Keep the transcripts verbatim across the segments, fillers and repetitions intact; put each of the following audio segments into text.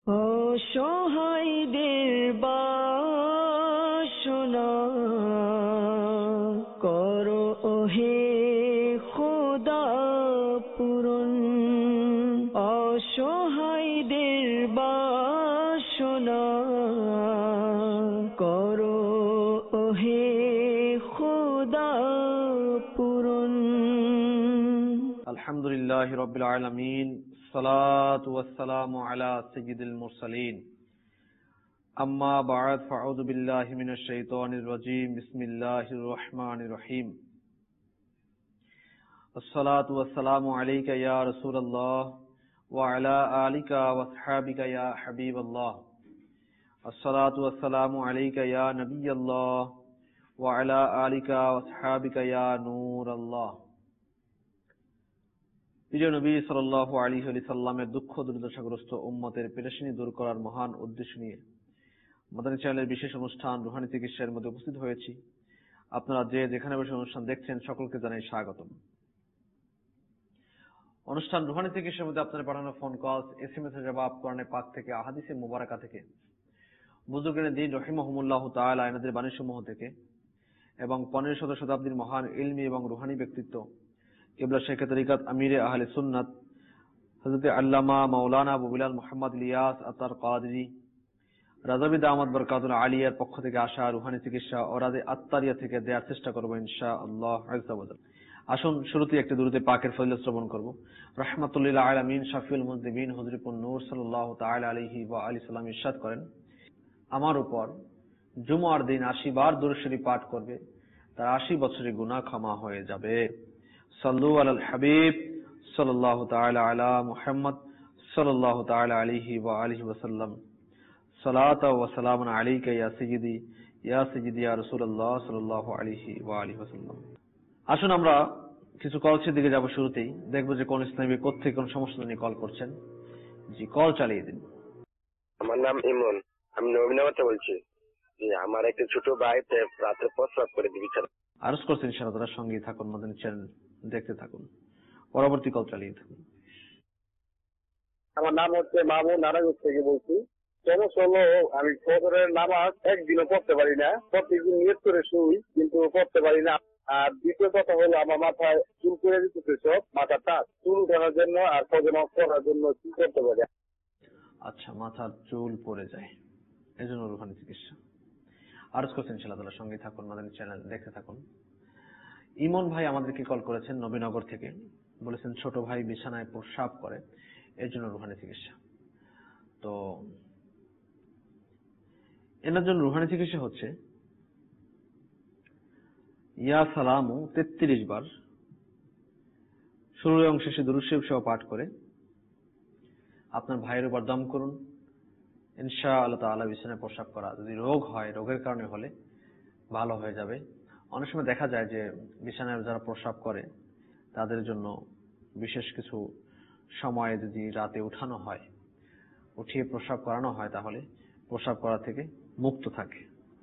অসহায়দের বাসনা করো ওহে খোদা পূরণ। অসহায়দের বাসনা করো ওহে খোদা পূরণ। আলহামদুলিল্লাহি রাব্বিল আলামিন, সালাতু ওয়াসসালামু আলা সাইয়্যিদিল মুরসালিন, আম্মা বা'দ, ফাআউযু বিল্লাহি মিনাশ শাইতানির রাজীম, বিসমিল্লাহির রহমানির রহিম। আসসালাতু ওয়াসসালামু আলাইকা ইয়া রাসূলুল্লাহ ওয়া আলা আলিকা ওয়া আসহাবিকা ইয়া হাবিবাল্লাহ। আসসালাতু ওয়াসসালামু আলাইকা ইয়া নবিয়াল্লাহ ওয়া আলা আলিকা ওয়া আসহাবিকা ইয়া নূরাল্লাহ। প্রিয় নবী সাল্লাল্লাহু আলাইহি ওয়া সাল্লামের দুঃখ দুর্দশাগ্রস্ত উম্মতের পেরেশানি দূর করার মহান উদ্দেশ্য নিয়ে মাদানী চ্যানেলের বিশেষ অনুষ্ঠান রুহানি চিকিৎসার মধ্যে উপস্থিত হয়েছি। আপনারা যে যেখানে বসে অনুষ্ঠান দেখছেন সকলকে জানাই স্বাগতম। অনুষ্ঠান রুহানি চিকিৎসার মধ্যে আপনারা পাঠানো ফোন কল, এসএমএস এর জবাব, কোরআনে পাক থেকে, আহাদিসে মুবারাকা থেকে, বুজুর্গানে দ্বীন রাহিমাহুমুল্লাহু তাআলা এনাদের বাণীসমূহ থেকে এবং পনেরো শত শতাব্দীর মহান ইলমি এবং রুহানি ব্যক্তিত্ব কিবলা শেখ তরিকাত আমিরে আহলে সুন্নাত হযরত আল্লামা মাওলানা আবু বিলাল মুহাম্মদ ইলিয়াস আতার কাদরি রাজাবি দামাত বরকাতুল আলিয়ার পক্ষ থেকে আসা রুহানি চিকিৎসা ও রাজে আত্তারিয়া থেকে দেওয়ার চেষ্টা করবো ইনশাআল্লাহ আযজা ওয়া জাল। আসুন শুরুতে একটি দুরূদে পাকের ফজিলত শ্রবণ করব। রাহমাতুল্লিল আলামিন শাফিউল মুযনিবিন হুজুরপুর নূর সাল্লাল্লাহু তাআলা আলাইহি ওয়া আলিহি সাল্লাম ইরশাদ করেন, আমার উপর জুমার দিন আশি বার দুরূদ শরীফ পাঠ করবে, তার আশি বছরের গুনাহ ক্ষমা হয়ে যাবে। সাল্লু আলাল হাবিব সাল্লাল্লাহু তাআলা আলা মুহাম্মদ সাল্লাল্লাহু তাআলা আলাইহি ওয়া আলিহি ওয়া সাল্লাম। সালাতু ওয়া সালামুন আলাইকা ইয়া সাইয়্যিদি ইয়া সাইয়্যিদি ইয়া রাসূলুল্লাহ সাল্লাল্লাহু আলাইহি ওয়া আলিহি ওয়া সাল্লাম। আসুন আমরা কিছু কলসের দিকে যাব। শুরুতেই দেখব যে কোন ইসলামী কোথা থেকে কোন সমস্যা নিয়ে কল করছেন। জি, কল চালিয়ে দিন। আমার নাম ইমন, আমি নবীনগর বলছি। জি, আমার একটা ছোট ভাই রাতে প্রস্রাব করে দিবি। আরজ করছেন ইনশাআল্লাহ, সঙ্গেই থাকুন, মাদানী চ্যানেল দেখতে থাকুন, পরবর্তী কল চালিয়ে থাকুন। আমার নাম হচ্ছে মামুন, নারায়ণগঞ্জ থেকে বলছি। সমস্যা হলো আমি ফজরের নামাজ একদিনও পড়তে পারি না, প্রত্যেকদিন নিয়ত করে শুই কিন্তু পড়তে পারি না। আর দ্বিতীয় কথা হলো আমার মাথায় চুল করে দিতেছে, সব মাথাটা চুল উঠানোর জন্য আর ফজর নামাজ পড়ার জন্য কি করতে পারি? আচ্ছা, মাথার চুল পড়ে যায়, এই জন্য রুহানি চিকিৎসা। আরজ করছেন ইনশাআল্লাহ, সঙ্গেই থাকুন, মাদানী চ্যানেল দেখতে থাকুন। ইমন ভাই আমাদেরকে কল করেছেন নবীনগর থেকে, বলেছেন ছোট ভাই বিছানায় প্রস্রাব করে, এর জন্য রুহানি চিকিৎসা। তো এনার জন্য রুহানি চিকিৎসা হচ্ছে ইয়া সালামু তেত্রিশ বার শুরু এবং শেষে দুরূদ শরীফ সহ পাঠ করে আপনার ভাইয়ের উপর দম করুন। ইনশাআল্লাহ তাআলা বিছানায় প্রস্রাব করা যদি রোগ হয়, রোগের কারণে হলে ভালো হয়ে যাবে। অনেক সময় দেখা যায় যে বিছানায় যারা প্রস্রাব করে তাদের জন্য বিশেষ কিছু সময়ে যদি রাতে উঠানো হয়, উঠিয়ে প্রস্রাব করানো হয়, তাহলে প্রস্রাব করা থেকে মুক্ত থাকে।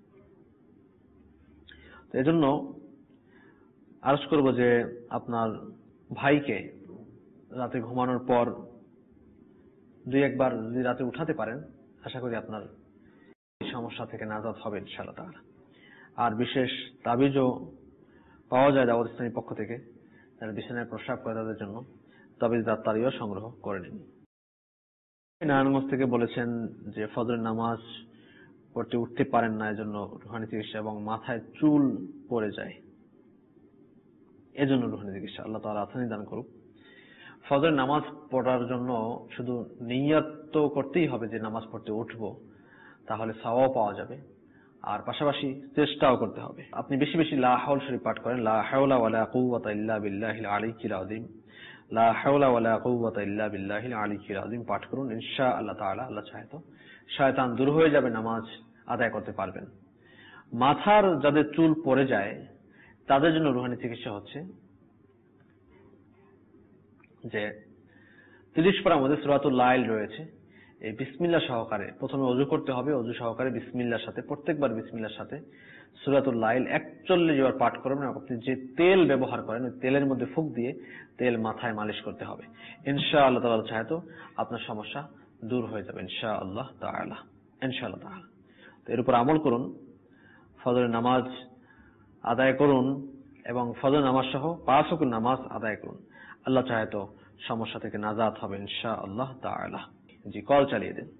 তো এজন্য আরজ করব যে আপনার ভাইকে রাতে ঘুমানোর পর দুই একবার যদি রাতে উঠাতে পারেন, আশা করি আপনার এই সমস্যা থেকে নাজাত হবে ইনশাআল্লাহ তাআলা। আর বিশেষ তাবিজও পাওয়া যায় দাওয়াত ইসলামীর পক্ষ থেকে, যারা বিছানায় প্রস্রাব করে তাদের জন্য তাবিজ দাত্তারিও সংগ্রহ করে নিন। নারায়ণগঞ্জ থেকে বলেছেন যে ফজরের নামাজ পড়তে উঠতে পারেন না, এজন্য রুহানি চিকিৎসা, এবং মাথায় চুল পড়ে যায়, এজন্য রুহানি চিকিৎসা। আল্লাহ তাআলা আসানি দান করুক। ফজরের নামাজ পড়ার জন্য শুধু নিয়ত তো করতেই হবে যে নামাজ পড়তে উঠবো, তাহলে সওয়াব পাওয়া যাবে, আর পাশাপাশি চেষ্টাও করতে হবে। আপনি বেশি বেশি লা হাওল শরীফ পাঠ করেন, লা হাওলা ওয়ালা কুওয়াতা ইল্লা বিল্লাহিল আলিয়্যিল আযীম, লা হাওলা ওয়ালা কুওয়াতা ইল্লা বিল্লাহিল আলিয়্যিল আযীম পাঠ করুন। ইনশাআল্লাহ তাআলা আল্লাহ চাহে তো শয়তান দূর হয়ে যাবে, নামাজ আদায় করতে পারবেন। মাথার যাদের চুল পড়ে যায় তাদের জন্য রুহানি চিকিৎসা হচ্ছে যে তিরিশ পারার মধ্যে সূরাতুল লাইল রয়েছে, এই বিসমিল্লাহ সহকারে প্রথমে ওযু করতে হবে, ওযু সহকারে বিসমিল্লাহর সাথে, প্রত্যেকবার বিসমিল্লাহর সাথে সূরাতুল লাইল একচল্লিশ বার পাঠ করবেন। আপনি যে তেল ব্যবহার করেন ওই তেলের মধ্যে ফুঁক দিয়ে তেল মাথায় মালিশ করতে হবে। ইনশাআল্লাহ তাআলা চাহে তো আপনার সমস্যা দূর হয়ে যাবে ইনশাআল্লাহ তাআলা। ইনশাআল্লাহ তাআলা। তো এর উপর আমল করুন, ফজরের নামাজ আদায় করুন এবং ফজর নামাজ সহ পাঁচ ওয়াক্ত নামাজ আদায় করুন। আল্লাহ চাহে তো সমস্যা থেকে নাজাত হবে ইনশাআল্লাহ তাআলা। জি, কল চালিয়ে দিন।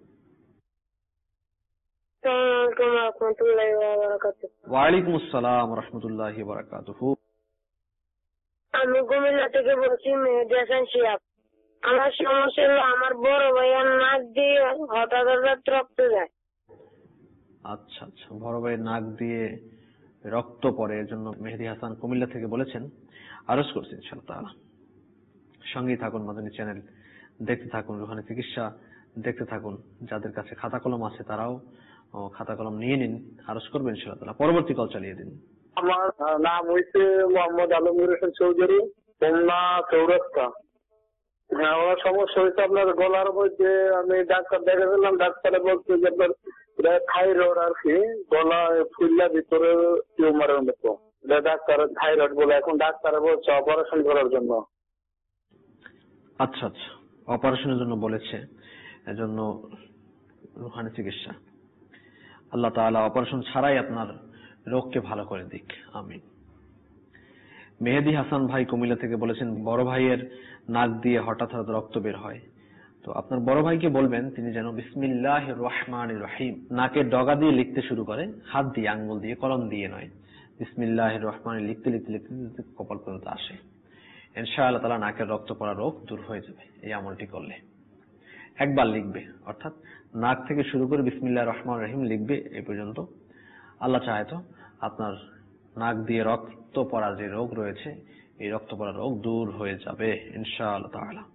ওয়ালাইকুম আসসালাম ওয়া রাহমাতুল্লাহি ওয়া বারাকাতুহু। আমি কুমিল্লা থেকে বলছি মেহেদী হাসান শিহাব। আমার সমস্যা হলো আমার বড় ভাইয়ের নাক দিয়ে হঠাৎ হঠাৎ রক্ত যায়। আচ্ছা আচ্ছা, বড় ভাইয়ের নাক দিয়ে রক্ত পড়ে, এর জন্য মেহেদী হাসান কুমিল্লা থেকে বলেছেন। আরজ করছি ইনশাআল্লাহ তাআলা। সঙ্গেই থাকুন, মাদানী চ্যানেল দেখতে থাকুন, রুহানি চিকিৎসা দেখতে থাকুন। যাদের কাছে খাতা কলম আছে তারাও খাতা কলম নিয়ে নিন, আরজ করবেন ইনশাআল্লাহ তাআলা। পরবর্তী কল চালিয়ে দিন। আমার নাম হয়েছে মোহাম্মদ আলমগীর হোসেন চৌধুরী, খুলনা চৌরাস্তা। হ্যাঁ, আমার সমস্যা হয়েছে আপনার গলার মধ্যে। আমি ডাক্তার দেখে ফেললাম, ডাক্তারে বলছে যে আপনার থাইরয়েড আর কি, গলা ফুললা ভিতরে টিউমারের মতো। ডাক্তার থাইরয়েড বলে, এখন ডাক্তারে বলছে অপারেশন করার জন্য। আচ্ছা আচ্ছা, অপারেশনের জন্য বলেছে, এজন্য রুহানি চিকিৎসা। আল্লাহ তাআলা অপারেশন ছাড়াই আপনার রোগকে ভালো করে দিক, আমিন। মেহেদী হাসান ভাই কুমিল্লা থেকে বলেছেন বড় ভাইয়ের নাক দিয়ে হঠাৎ হঠাৎ রক্ত বের হয়। তো আপনার বড় ভাইকে বলবেন তিনি যেন বিসমিল্লাহির রহমানির রহিম নাকের ডগা দিয়ে লিখতে শুরু করে, হাত দিয়ে, আঙ্গুল দিয়ে, কলম দিয়ে নয়। বিসমিল্লাহির রহমান লিখতে লিখতে লিখতে কপাল পর্যন্ত আসে। ইনশাআল্লাহ তাআলা নাকের রক্ত পড়া রোগ দূর হয়ে যাবে এই আমলটি করলে। একবার লিখবে, অর্থাৎ নাক থেকে শুরু করে বিসমিল্লাহির রহমানির রহিম লিখবে এই পর্যন্ত। আল্লাহ চাহে তো আপনার নাক দিয়ে রক্ত পড়া যে রোগ রয়েছে এই রক্ত পড়া রোগ দূর হয়ে যাবে ইনশাআল্লাহ তাআলা।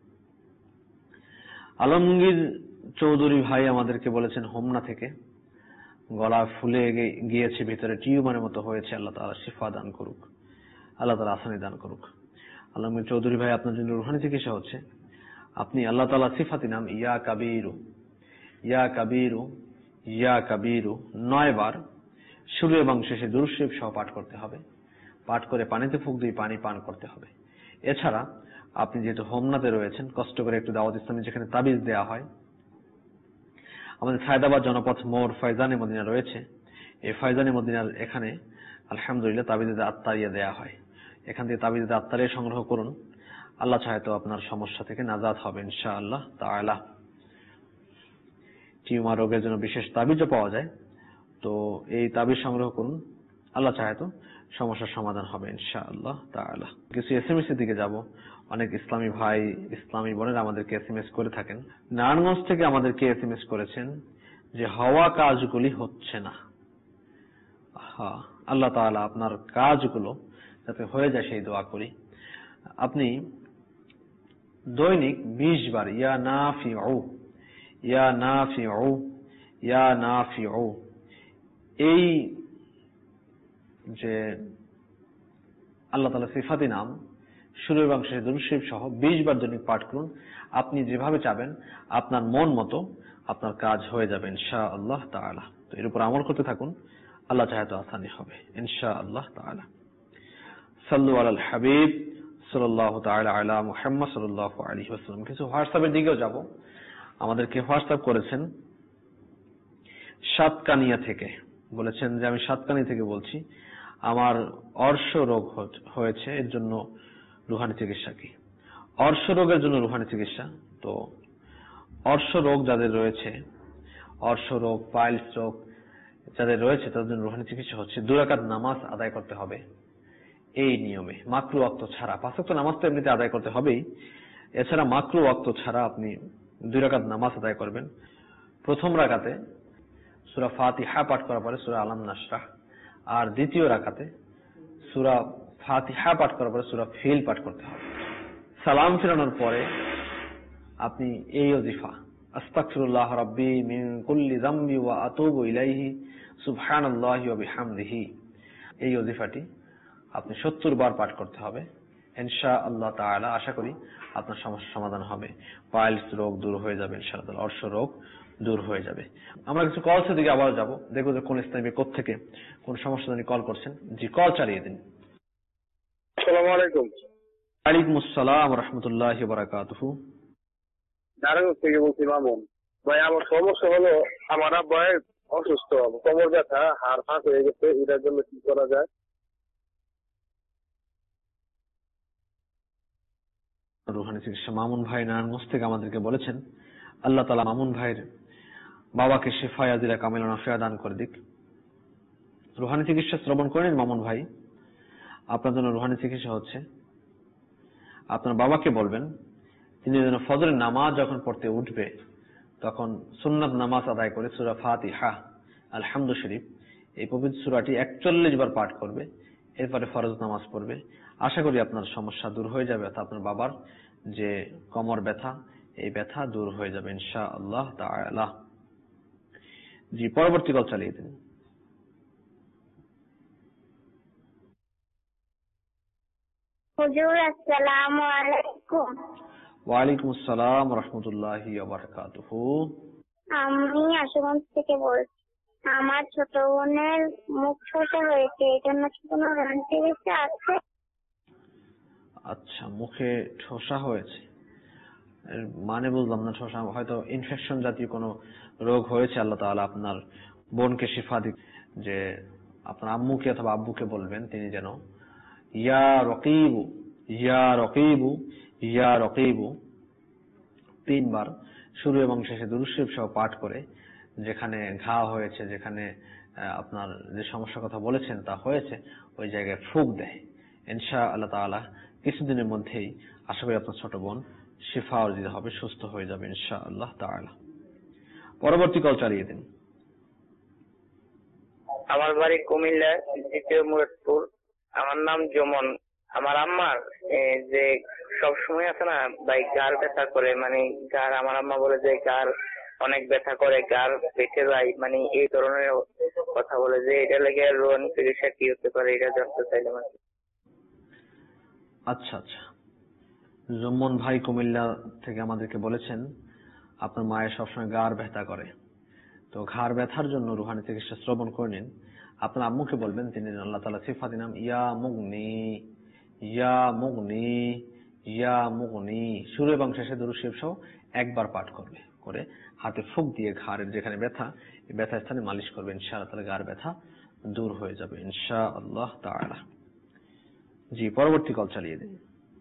আলমগীর চৌধুরী ভাই আমাদেরকে বলেছেন হোমনা থেকে, গলা ফুলে গিয়েছে, ভিতরে টিউমারের মতো হয়েছে। আল্লাহ তাআলা শিফা দান করুক, আল্লাহ তাআলা আসানি দান করুক। আলমগীর চৌধুরী ভাই, আপনার জন্য রুহানি চিকিৎসা হচ্ছে। আপনি আল্লাহ তাআলা সিফাতি নাম ইয়া কাবীরু ইয়া কাবীরু ইয়া কাবীরু নয় বার শুরু এবং শেষে দুরূদ শরীফ সহ পাঠ করতে হবে। পাঠ করে পানিতে ফুঁক দিয়ে পানি পান করতে হবে। এছাড়া আপনি যেহেতু হোমনাতে রয়েছেন, কষ্ট করে একটু দাওয়াত ইসলামী যেখানে তাবিজ দেওয়া হয়, আমাদের সায়দাবাদ জনপথ মোড় ফয়জানে মদিনা রয়েছে। এই ফয়জানে মদিনার এখানে আলহামদুলিল্লাহ তাবিজে আত্তারিয়া দেওয়া হয়। এখান থেকে তাবিজে আত্তারিয়া সংগ্রহ করুন। আল্লাহ চাহে তো আপনার সমস্যা থেকে নাজাত হবে ইনশাআল্লাহ তাআলা। টিউমার রোগের জন্য বিশেষ তাবিজও পাওয়া যায়, তো এই তাবিজ সংগ্রহ করুন। আল্লাহ চাহে তো সমস্যার সমাধান হবে ইনশাআল্লাহ তাআলা। কিছু এসএমএস এর দিকে যাব। অনেক ইসলামী ভাই, ইসলামী বোনেরা আমাদেরকে এসএমএস করে থাকেন। নারায়ণগঞ্জ থেকে আমাদেরকে এসএমএস করেছেন যে হওয়া কাজগুলি হচ্ছে না। হ্যাঁ, আল্লাহ তাআলা আপনার কাজগুলো যাতে হয়ে যায় সেই দোয়া করি। আপনি দৈনিক বিশ বার ইয়া নাফিউ ইয়া নাফিউ ইয়া নাফিউ এই যে আল্লাহ তাআলা সিফাতি নাম শুরু এবং শেষে দুরূদ শরীফ সহ বিশ বার দৈনিক পাঠ করুন। আপনি যেভাবে চাবেন আপনার মন মতো আপনার কাজ হয়ে যাবে ইনশাআল্লাহ তাআলা। তো এর উপর আমল করতে থাকুন, আল্লাহ চাহে তো আসানি হবে ইনশাআল্লাহ তাআলা। সাল্লু আলাল হাবিব সাল্লাল্লাহু তাআলা আলা মুহাম্মদ সাল্লাল্লাহু আলাইহি ওয়াসাল্লাম। কিছু হোয়াটসঅ্যাপের দিকেও যাব। আমাদেরকে হোয়াটসঅ্যাপ করেছেন সাতকানিয়া থেকে, বলেছেন যে আমি সাতকানিয়া থেকে বলছি, আমার অর্শ রোগ হয়েছে, এর জন্য রুহানি চিকিৎসা কি? অর্শ রোগের জন্য রুহানি চিকিৎসা। তো অর্শ রোগ যাদের রয়েছে, অর্শ রোগ, পাইলস রোগ যাদের রয়েছে তাদের জন্য রুহানি চিকিৎসা হচ্ছে দুই রাকাত নামাজ আদায় করতে হবে এই নিয়মে, মাকরু ওয়াক্ত ছাড়া। পাঁচ ওয়াক্ত নামাজ তো এমনিতে আদায় করতে হবেই, এছাড়া মাকরু ওয়াক্ত ছাড়া আপনি দুই রাকাত নামাজ আদায় করবেন। প্রথম রাকাতে সূরা ফাতিহা পাঠ করার পরে সূরা আলাম নাশরাহ, আর দ্বিতীয় রাকাতে সূরা ফাতিহা পাঠ করার পরে সূরা ফিল পাঠ করতে হবে। সালাম ফিরানোর পরে আপনি এই ওজিফা আস্তাগফিরুল্লাহ রাব্বি মিন কুল্লি যামবি ওয়া আতুবু ইলাইহি সুবহানাল্লাহি ওয়া বিহামদিহি, এই ওজিফাটি আপনি সত্তর বার পাঠ করতে হবে ইনশাআল্লাহ তাআলা। আশা করি আপনার সমস্যার সমাধান হবে, পাইলস রোগ দূর হয়ে যাবে ইনশাআল্লাহ, অর্শ রোগ দূর হয়ে যাবে। আমরা কিছু কলসের দিকে আবার যাব, দেখবো যে কোন ইসলামী কোথ থেকে কোন সমস্যা নিয়ে কল করছেন। জি, কল চালিয়ে দিন। আসসালামু আলাইকুম। ওয়ালাইকুম আসসালাম ওয়া রাহমাতুল্লাহি ওয়া বারাকাতুহু। নারায়ণগঞ্জ থেকে বলছি মামুন ভাই। আমার সমস্যা হলো আমার আব্বাই অসুস্থ, কোমর ব্যথা, হাড় ফাঁক হয়ে গেছে, এটার জন্য কি করা যায়? রুহানি চিকিৎসা মামুন ভাই নারায়ণগঞ্জ থেকে আমাদেরকে বলেছেন, আল্লাহ তাআলা মামুন ভাইয়ের বাবাকে শিফা আজিলা কামিলা নাফিয়া দান করে দিক। রুহানি চিকিৎসা শ্রবণ করেন মামুন ভাই, আপনার জন্য রুহানি চিকিৎসা হচ্ছে, আপনার বাবাকে বলবেন তিনি যেন ফজরের নামাজ যখন পড়তে উঠবে তখন সুন্নাত নামাজ আদায় করে সূরা ফাতিহা, আলহামদু শরীফ এই পবিত্র সূরাটি একচল্লিশ বার পাঠ করবে, এরপরে ফরজ নামাজ পড়বে। আশা করি আপনার সমস্যা দূর হয়ে যাবে, অর্থাৎ আপনার বাবার যে কোমর ব্যথা এই ব্যথা দূর হয়ে যাবে ইনশাআল্লাহ তাআলা। জি, পরবর্তী কল চালিয়ে দিন। হুজুর আসসালামু আলাইকুম। ওয়ালাইকুম আসসালাম ওয়া রাহমাতুল্লাহি ওয়া বারাকাতুহু। আমি আশুগঞ্জ থেকে বলছি। আমার ছোট বোনের মুখ ছোট হয়েছে, এই জন্য কি কোনো চিকিৎসা আছে? আচ্ছা, মুখে ঠোসা হয়েছে, এর মানে বুঝলাম না। ঠোসা হয়তো ইনফেকশন জাতীয় কোনো রোগ হয়েছে, আল্লাহ তাআলা আপনার বোনকে শিফা দিক। যে আপনার আম্মুকে অথবা আব্বুকে বলবেন তিনি যেন ইয়া রকিবু ইয়া রকিবু ইয়া রকিবু তিনবার শুরু এবং শেষে দুরূদ শরীফ সহ পাঠ করে যেখানে ঘা হয়েছে, যেখানে আপনার যে সমস্যার কথা বলেছেন তা হয়েছে, ওই জায়গায় ফুঁক দেয়। ইনশাআল্লাহ তাআলা কিছুদিনের মধ্যেই আশা করি আপনার ছোট বোন শিফা অর্জিত হবে, সুস্থ হয়ে যাবে ইনশাআল্লাহ তাআলা। পরবর্তী কল চালিয়ে দিন। আমার বাড়ি কুমিল্লা, দ্বিতীয় মুরাদপুর। আমার নাম জমন। আমার আম্মার যে সব সময় আছে না ভাই, গার ব্যথা করে, মানে গার, আমার আম্মা বলে যে গার অনেক ব্যথা করে, গার পেটে যায়, মানে এই ধরনের কথা বলে, যে এটা লেগে রোহানি চিকিৎসা কি হতে পারে এটা জানতে চাইলাম। আচ্ছা আচ্ছা, জমন ভাই কুমিল্লা থেকে আমাদেরকে বলেছেন আপনার মায়ের সবসময় গার ব্যথা করে, তো ঘাড় ব্যথার জন্য রুহানি চিকিৎসা শ্রবণ করে নিন। আপনার আম্মুকে বলবেন তিনি আল্লাহ তাআলা সিফাতি নাম ইয়া মুগনি ইয়া মুগনি ইয়া মুগনি শুরু এবং শেষে দুরূদ শরীফ সহ একবার পাঠ করবে, করে হাতে ফুঁক দিয়ে ঘাড়ের যেখানে ব্যথা এই ব্যথা স্থানে মালিশ করবে, ইনশাআল্লাহ তাআলা গার ব্যথা দূর হয়ে যাবে ইনশাআল্লাহ তাআলা। জি, পরবর্তী কল চালিয়ে দিন।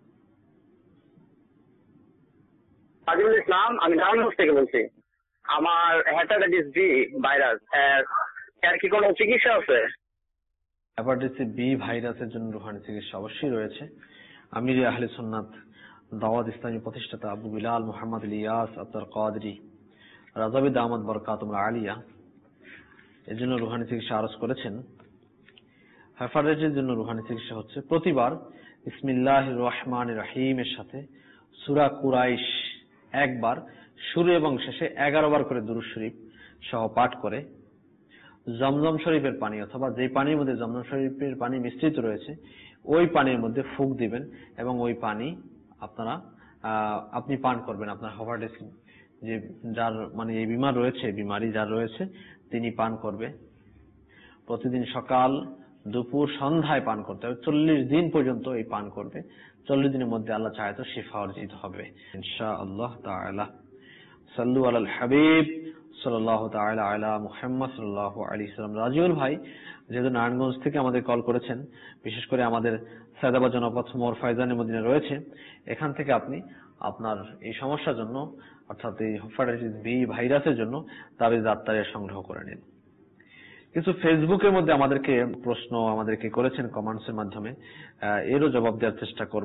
আজিমুল ইসলাম, আমি নারায়ণগঞ্জ থেকে বলছি। আমার হেপাটাইটিস বি ভাইরাস, এর কি কোনো চিকিৎসা আছে? হেপাটাইটিস বি ভাইরাসের জন্য রুহানি চিকিৎসা অবশ্যই রয়েছে। আমির আহলে সুন্নাত দাওয়াত ইসলামী প্রতিষ্ঠাতা আবু বিলাল মুহাম্মদ ইলিয়াস আব্দুল কাদরি রাজাবি দামাত বরকাতুল আলিয়া এর জন্য রুহানি চিকিৎসা আরজ করেছেন। হেপাটাইটিসের জন্য রুহানি চিকিৎসা হচ্ছে প্রতিবার বিসমিল্লাহির রহমানির রহিম এর সাথে সূরা কুরাইশ একবার শুরু এবং শেষে এগারো বার করে দুরূদ শরীফ সহ পাঠ করে জমজম শরীফের পানি অথবা যে পানির মধ্যে জমজম শরীফের পানি মিশ্রিত রয়েছে ওই পানির মধ্যে ফুঁক দিবেন এবং ওই পানি আপনারা আপনি পান করবেন। আপনার হেপাটাইটিস যে যার মানে এই বিমার রয়েছে, বিমারি যার রয়েছে তিনি পান করবে। প্রতিদিন সকাল দুপুর সন্ধ্যায় পান করতে হবে, চল্লিশ দিন পর্যন্ত এই পান করবে। চল্লিশ দিনের মধ্যে আল্লাহ চাহে তো শিফা অর্জিত হবে ইনশাআল্লাহ তাআলা। সাল্লু আলাল হাবিব সাল্লাল্লাহু তাআলা আলা মুহাম্মদ সাল্লাল্লাহু আলাইহি ওয়াসাল্লাম। রাজিউল ভাই যেহেতু নারায়ণগঞ্জ থেকে আমাদের কল করেছেন, বিশেষ করে আমাদের সায়দাবাদ জনপথ মোর ফায়জানে মদিনা রয়েছে, এখান থেকে আপনি আপনার এই সমস্যার জন্য অর্থাৎ এই হেপাটাইটিস বি ভাইরাসের জন্য তাবিজ আত্তারিয়া সংগ্রহ করে নিন। কিছু ফেসবুকের মধ্যে আমাদেরকে প্রশ্ন আমাদেরকে করেছেন কমেন্টসের মাধ্যমে, এরও জবাব দেওয়ার চেষ্টা করব।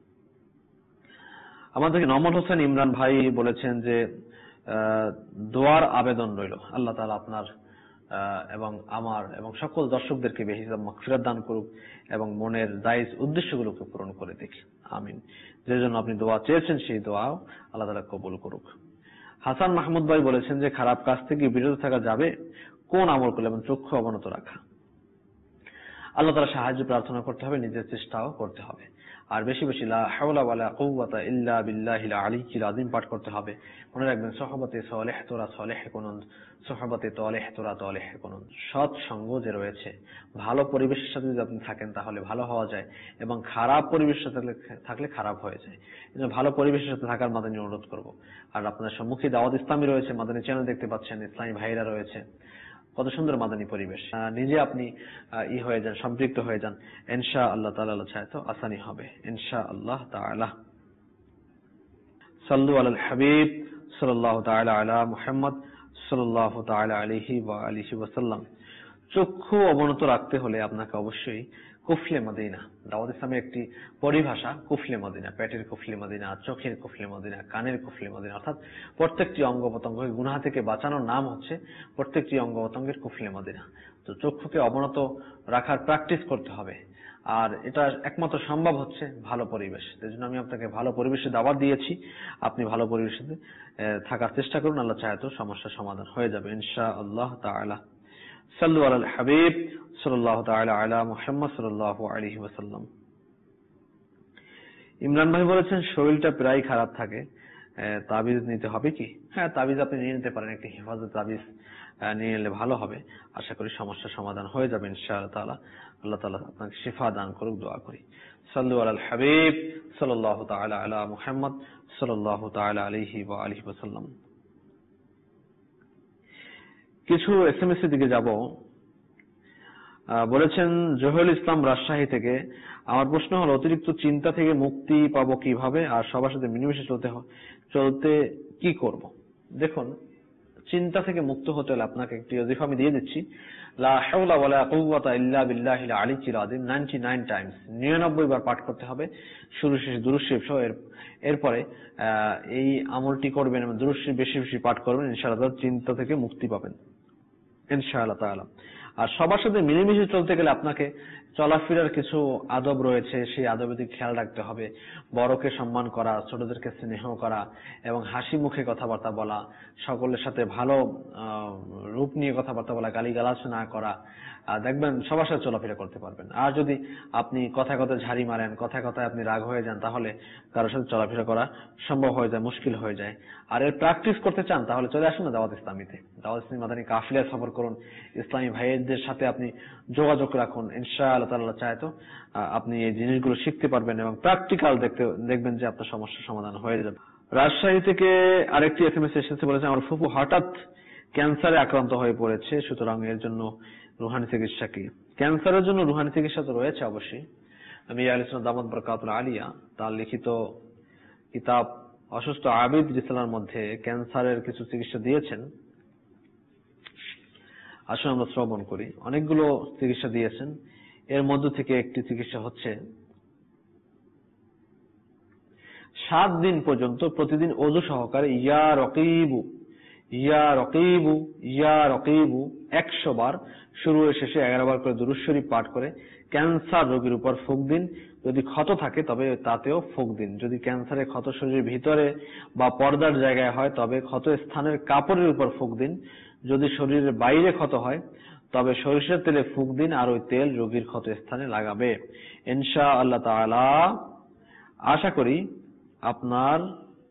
আমাদেরকে নমল হোসেন ইমরান ভাই বলেছেন যে দোয়ার আবেদন রইল, আল্লাহ তাআলা আপনার এবং আমার এবং সকল দর্শকদেরকে বেহিসাব মাগফিরাত দান করুক এবং মনের জায়েজ উদ্দেশ্যগুলোকে পূরণ করে দিক, আমিন। যে জন্য আপনি দোয়া চেয়েছেন সেই দোয়াও আল্লাহ তাআলা কবুল করুক। হাসান মাহমুদ ভাই বলেছেন যে খারাপ কাজ থেকে বিরত থাকা যাবে কোন আমল করলে, এবং চক্ষু অবনত রাখা। আল্লাহ তাআলা সাহায্য প্রার্থনা করতে হবে, নিজের চেষ্টাও করতে হবে। আর বেশি বেশি লা হাওলা ওয়ালা কুওয়াতা ইল্লা বিল্লাহিল আলিয়্যিল আযীম পাঠ করতে হবে। মনে রাখবেন, সোহবতে সালেহ তোরা সালেহ কুনুন, সোহবতে তালেহ তোরা তালেহ কুনুন। সৎ সঙ্গ যে রয়েছে, ভালো পরিবেশের সাথে যদি আপনি থাকেন তাহলে ভালো হওয়া যায়, এবং খারাপ পরিবেশের সাথে থাকলে খারাপ হয়ে যায়। এই জন্য ভালো পরিবেশের সাথে থাকার মাদানী অনুরোধ করব। আর আপনার সম্মুখে দাওয়াত ইসলামী রয়েছে, মাদানী চ্যানেল দেখতে পাচ্ছেন, ইসলামী ভাইরা রয়েছে, কত সুন্দর মাদানী পরিবেশ। নিজে আপনি ই হয়ে যান, সম্পৃক্ত হয়ে যান, ইনশাআল্লাহ তাআলা চায় তো আসানি হবে ইনশাআল্লাহ তাআলা। সাল্লু আলাল হাবিব সাল্লাল্লাহু তাআলা আলা মুহাম্মদ সাল্লাল্লাহু তাআলা আলাইহি ওয়া আলিহি ওয়াসাল্লাম। চক্ষু অবনত রাখতে হলে আপনাকে অবশ্যই কুফলে মদিনা, দাওয়াত ইসলামের একটি পরিভাষা কুফলে মদিনা, পেটের কুফলে মদিনা, চোখের কুফলে মদিনা, কানের কুফলে মদিনা, অর্থাৎ প্রত্যেকটি অঙ্গ প্রত্যঙ্গকে গুনাহ থেকে বাঁচানোর নাম হচ্ছে প্রত্যেকটি অঙ্গ প্রত্যঙ্গের কুফলে মদিনা। তো চক্ষুকে অবনত রাখার প্র্যাকটিস করতে হবে, আর এটা একমাত্র সম্ভব হচ্ছে ভালো পরিবেশ। এই জন্য আমি আপনাকে ভালো পরিবেশে দাওয়াত দিয়েছি, আপনি ভালো পরিবেশে থাকার চেষ্টা করুন, আল্লাহ চাহে তো সমস্যার সমাধান হয়ে যাবে ইনশাআল্লাহ তাআলা। সাল্লু আলাল হাবিব সাল্লাল্লাহু তাআলা আলা মুহাম্মদ সাল্লাল্লাহু আলাইহি ওয়াসাল্লাম। ইমরান ভাই বলেছেন শরীরটা প্রায় খারাপ থাকে, তাবিজ নিতে হবে কি? হ্যাঁ, তাবিজ আপনি নিয়ে নিতে পারেন, একটি হেফাজত তাবিজ নিয়ে নিলে ভালো হবে। আশা করি সমস্যার সমাধান হয়ে যাবে ইনশাআল্লাহ তাআলা। আল্লাহ তাআলা আপনাকে শিফা দান করুক, দোয়া করি। সাল্লু আলাল হাবিব সাল্লাল্লাহু তাআলা আলা মুহাম্মদ সাল্লাল্লাহু তাআলা আলাইহি ওয়া আলিহি ওয়াসাল্লাম। কিছু এসএমএস এর দিকে যাব। বলেছেন জহিরুল ইসলাম রাজশাহী থেকে, আমার প্রশ্ন হলো অতিরিক্ত চিন্তা থেকে মুক্তি পাবো কিভাবে, আর সবার সাথে মিলেমিশে চলতে চলতে কি করব? দেখুন, চিন্তা থেকে মুক্ত হতে হলে আপনাকে একটি ওয়াজিফা আমি দিয়ে দিচ্ছি, লা হাওলা ওয়ালা কুওয়াতা ইল্লা বিল্লাহিল আলিয়্যিল আযীম নিরানব্বই টাইমস, নিরানব্বই বার পাঠ করতে হবে, শুরু শেষ দুরূদ শরীফ সহ। এরপরে এই আমলটি করবেন এবং দুরূদ শরীফ বেশি বেশি পাঠ করবেন, ইনশাআল্লাহ চিন্তা থেকে মুক্তি পাবেন ইনশাআল্লাহ তাআলা। আর সবার সাথে মিলেমিশে চলতে গেলে আপনাকে চলাফেরার কিছু আদব রয়েছে, সেই আদবের দিকে খেয়াল রাখতে হবে। বড়কে সম্মান করা, ছোটদেরকে স্নেহ করা, এবং হাসি মুখে কথাবার্তা বলা, সকলের সাথে ভালো রূপ নিয়ে কথাবার্তা বলা, গালিগালাজ না করা, দেখবেন সবার সাথে চলাফেরা করতে পারবেন। আর যদি আপনি কথায় কথায় ঝাড়ি মারেন, কথায় কথায় আপনি রাগ হয়ে যান, তাহলে কারোর সাথে চলাফেরা করা সম্ভব হয়ে যায়, মুশকিল হয়ে যায়। আর এর প্র্যাকটিস করতে চান তাহলে চলে আসুন না দাওয়াত ইসলামীতে, দাওয়াত ইসলামী মাদানী কাফিলায় সফর করুন, ইসলামী ভাইদের সাথে আপনি যোগাযোগ রাখুন, ইনশাআল্লাহ তাআলা চায় তো আপনি এই জিনিসগুলো শিখতে পারবেন এবং প্র্যাকটিক্যাল দেখতে দেখবেন যে আপনার সমস্যার সমাধান হয়ে যাবে। রাজশাহী থেকে আরেকটি এসএমএস এসেছে, বলেছে আমার ফুফু হঠাৎ ক্যান্সারে আক্রান্ত হয়ে পড়েছে, সুতরাং এর জন্য রুহানি চিকিৎসা কি? ক্যান্সারের জন্য রুহানি চিকিৎসা তো রয়েছে অবশ্যই। আমি আহলে সুন্নাত দামাত বরকাতুল আলিয়া তার লিখিত কিতাব অসুস্থ আবিদ রিসালার মধ্যে ক্যান্সারের কিছু চিকিৎসা দিয়েছেন। আসুন আমরা শ্রবণ করি। অনেকগুলো চিকিৎসা দিয়েছেন, এর মধ্য থেকে একটি চিকিৎসা হচ্ছে সাত দিন পর্যন্ত প্রতিদিন ওযু সহকারে ইয়া রকিবু ইয়া রকিবু ইয়া রকিবু একশো বার, শুরু শেষে এগারো বার করে দুরূদ শরীফ পাঠ করে ক্যান্সার রোগীর উপর ফুঁক দিন। যদি ক্ষত থাকে তবে তাতেও ফুঁক দিন। যদি ক্যান্সারের ক্ষত শরীরের ভিতরে বা পর্দার জায়গায় হয় তবে ক্ষত স্থানের কাপড়ের উপর ফুঁক দিন। যদি শরীরের বাইরে ক্ষত হয় তবে সরিষার তেলে ফুঁক দিন, আর ওই তেল রোগীর ক্ষত স্থানে লাগাবে। ইনশাআল্লাহ তাআলা আশা করি আপনার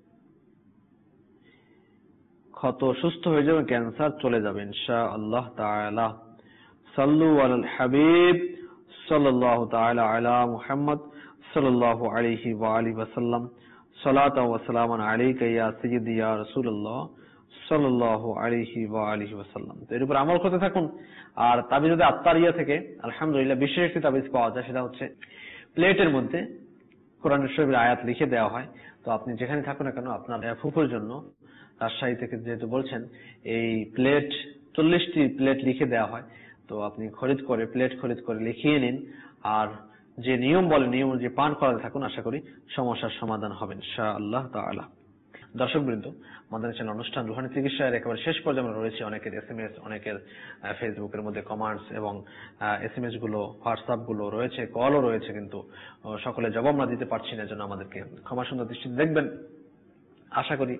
ক্ষত সুস্থ হয়ে যাবে, ক্যান্সার চলে যাবে ইনশাআল্লাহ তাআলা। সাল্লু আলাল হাবিব সাল্লাল্লাহু তাআলা আলা মুহাম্মদ সাল্লাল্লাহু আলাইহি ওয়া আলিহি ওয়াসাল্লাম। সালাতু ওয়া সালামান আলাইকা ইয়া সাইয়্যিদি ইয়া রাসূলুল্লাহ সাল্লাল্লাহু আলাইহি ওয়া আলিহি ওয়াসাল্লাম। এর উপর আমল করতে থাকুন। আর তাবিজ যদি আত্মারিয়া থেকে আলহামদুলিল্লাহ বিশেষ একটি তাবিজ পাওয়া যায়, সেটা হচ্ছে প্লেটের মধ্যে কোরআন শরীফের আয়াত লিখে দেওয়া হয়। তো আপনি যেখানে থাকুন না কেন, আপনার ফুফুর জন্য রাজশাহী থেকে যেহেতু বলছেন, এই প্লেট চল্লিশটি প্লেট লিখে দেওয়া হয়। তো আপনি খরিদ করে প্লেট খরিদ করে লিখিয়ে নিন, আর যে নিয়ম বলে নিয়ম যে পান করাতে থাকুন, আশা করি সমস্যার সমাধান হবে ইনশাআল্লাহ তাআলা। দর্শক বৃন্দ, আমাদের চ্যানেল অনুষ্ঠান রুহানি চিকিৎসার একেবারে শেষ পর্যায়ে আমরা রয়েছে। অনেকের এসএমএস, অনেকের ফেসবুকের মধ্যে কমেন্টস এবং এসএমএস গুলো, হোয়াটসঅ্যাপ গুলো রয়েছে, কলও রয়েছে, কিন্তু সকলে জবাব আমরা দিতে পারছি না, জন্য আমাদেরকে ক্ষমা সুন্দর দৃষ্টিতে দেখবেন। আশা করি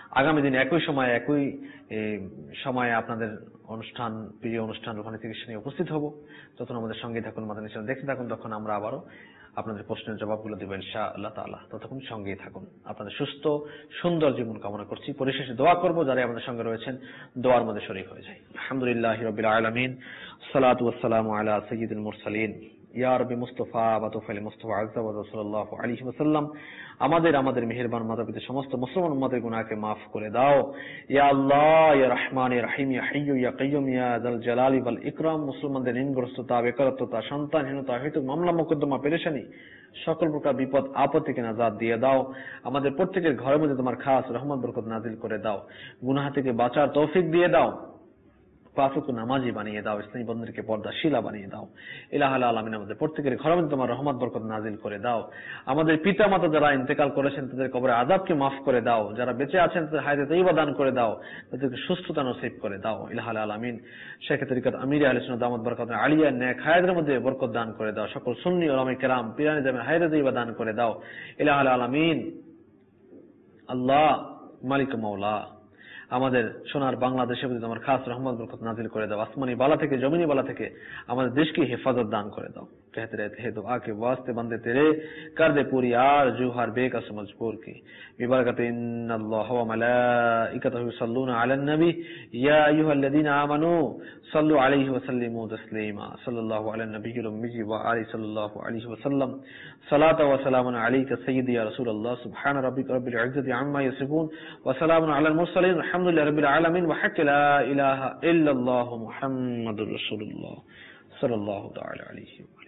আগামী দিনে একই সময় একই সময়ে আপনাদের অনুষ্ঠান, প্রিয় অনুষ্ঠান রুহানি চিকিৎসা নিয়ে উপস্থিত হব। তখন আমাদের সঙ্গে থাকুন, মাদানী চ্যানেল দেখতে থাকুন। তখন আমরা আবারও আপনাদের প্রশ্নের জবাবগুলো দেব ইনশাআল্লাহ তাআলা। ততক্ষণ সঙ্গেই থাকুন। আপনাদের সুস্থ সুন্দর জীবন কামনা করছি। পরিশেষে দোয়া করব, যারা আমাদের সঙ্গে রয়েছেন দোয়ার মধ্যে শরীক হয়ে যায়। আলহামদুলিল্লাহি রাব্বিল আলামিন, সালাতু ওয়াসসালামু আলা সাইয়্যিদিল মুরসালিন, ইয়া রাব্বি মুস্তাফা ওয়া তুফাইল মুস্তাফা আযজা ওয়া সাল্লাল্লাহু আলাইহি ওয়াসাল্লাম। আমাদের আমাদের মেহেরবান মাতা-পিতা সমস্ত মুসলমান উম্মতের গুনাহকে maaf করে দাও ইয়া আল্লাহ, ইয়া রহমান, ইয়া রহিম, ইয়া হাইয়্যু ইয়া কাইয়্যুম, ইয়া যাল জালালি ওয়াল ইকরাম। মুসলমানদের ঋণগ্রস্ততা, বেকারত্বতা, সন্তানহীনতা, হেতু মামলা মোকদ্দমা, পেরেশানি, সকল প্রকার বিপদ আপদ থেকে নাজাত দিয়ে দাও। আমাদের প্রত্যেকের ঘরের মধ্যে তোমার খাস রহমত বরকত নাজিল করে দাও। গুনাহ থেকে বাঁচার তৌফিক দিয়ে দাও। পাঁচ ওয়াক্ত নামাজি বানিয়ে দাও। ইসলামী বন্ধুদেরকে পর্দাশীলা বানিয়ে দাও। ইলাহুল আলামিন, আমাদের প্রত্যেকের ঘরের মধ্যে তোমার রহমত বরকত নাজিল করে দাও। আমাদের পিতা মাতা যারা ইন্তেকাল করেছেন তাদের কবরের আযাবকে মাফ করে দাও। যারা বেঁচে আছেন তাদের হায়াতে তাইয়্যিবা দান করে দাও। তাদেরকে সুস্থতা নসিব করে দাও। ইলাহুল আলামিন, শেখ তরিকত আমির আহলে সুন্নাত দামাত বরকাতুহু আলিয়া নেক হায়াতের মধ্যে বরকত দান করে দাও। সকল সুন্নি উলামায়ে কেরাম পীরানে জামের হায়াতে তাইয়্যিবা দান করে দাও। ইলাহুল আলামিন, আল্লাহ মালিক মাওলা, আমাদের সোনার বাংলাদেশের প্রতি তোমার খাস রহমত বরকত নাজিল করে দাও। আসমানি বালা থেকে জমিনি বালা থেকে আমাদের দেশকে হেফাজত দান করে দাও। कहते रहते हैं दुआ के वास्ते बंदे तेरे कर दे पूरी आरज़ू हर बेकस मजबूर की बिबरकत इन्नल्लाह व मलाइकतहु युसल्लूना अलन नबी या अय्युहल्लज़ीना आमनू सल्लु अलैहि व सल्लिमू तस्लीमा सल्लल्लाहु अलन नबिय्यिल उम्मी व आलिहि सल्लल्लाहु अलैहि व सल्लम सलात व सलामुन अलैका सय्यदी या रसूलल्लाह सुब्हान रब्बिका रब्बिल इज्जति अम्मा यसिफून व सलामुन अलल मुरसलीन अल्हम्दुलिल्लाहि रब्बिल आलमीन व हक्क ला इलाहा इल्लल्लाहु मुहम्मदुर রাসূলুল্লাহ সাল্লাল্লাহু তাআলা আলাইহি ওয়া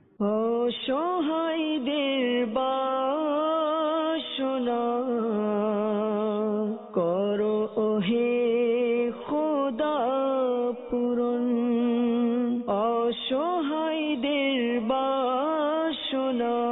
অসহায়দের বাসনা করো ওহে খোদা পূরণ। অসহায়দের বাসনা